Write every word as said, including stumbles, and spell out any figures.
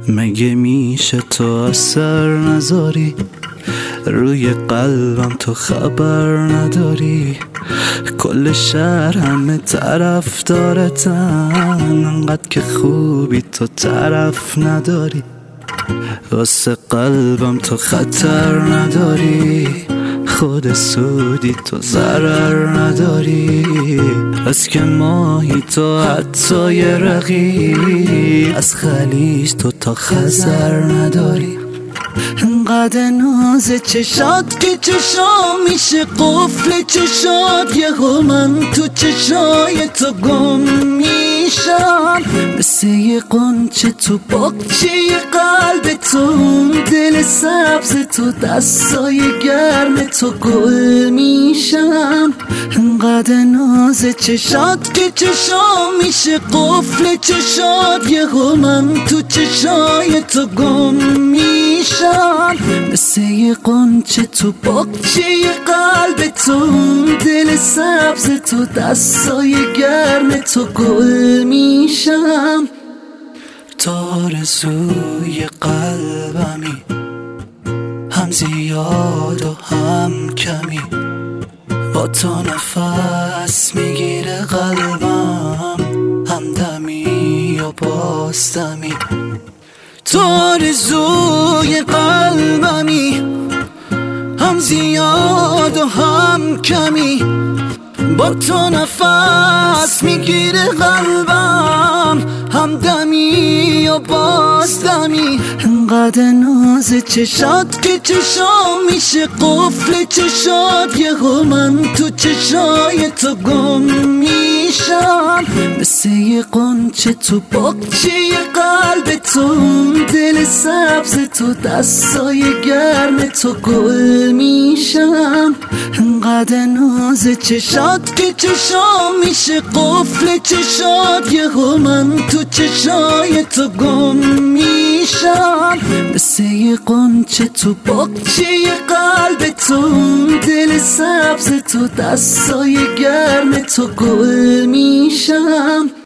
مگه میشه تو اثر نذاری روی قلبم، تو خبر نداری کل شهر همه طرف دارتن، انقدر که خوبی تو طرف نداری، واسه قلبم تو خطر نداری، خود سودی تو ضرر نداری، از که ماهی تو حتی یه رقی، از خلیج تو تا خزر نداری، انقدر ناز چشات که چشام میشه قفل چشات، یهو من تو چشای تو گم میشم، مثل یه قنچه تو باغچه قلب تو، دل سبز تو دستای گرم تو گل میشم، انقدر ناز چشات که چشام میشه قفل چشات، یهو من تو چشای تو گم میشم، مثل یه قنچه تو باغچه قلب تو، دل سبز تو دستای گرم تو گل میشم، تو آرزوی قلبمی، هم زیاد و هم کمی، با تو نفس میگیره قلبم، هم دمی و بازدمی، تو آرزوی قلبمی، هم زیاد و هم کمی، با تو نفس میگیره قلبم، هم دمی و بازدمی، انقدر ناز چشات که چشام میشه قفل چشات، یهو من تو چشای تو گم میشم، مثل یه قنچه تو باغچه قلب تو، دل سبز تو دستای گرم تو گل میشم، انقدر ناز چشات که چشام میشه قفل چشات، یهو من تو چشای تو گم میشم، مثل یه قنچه تو باغچه قلب تو، دل سبز تو دستای گرم تو گل میشم.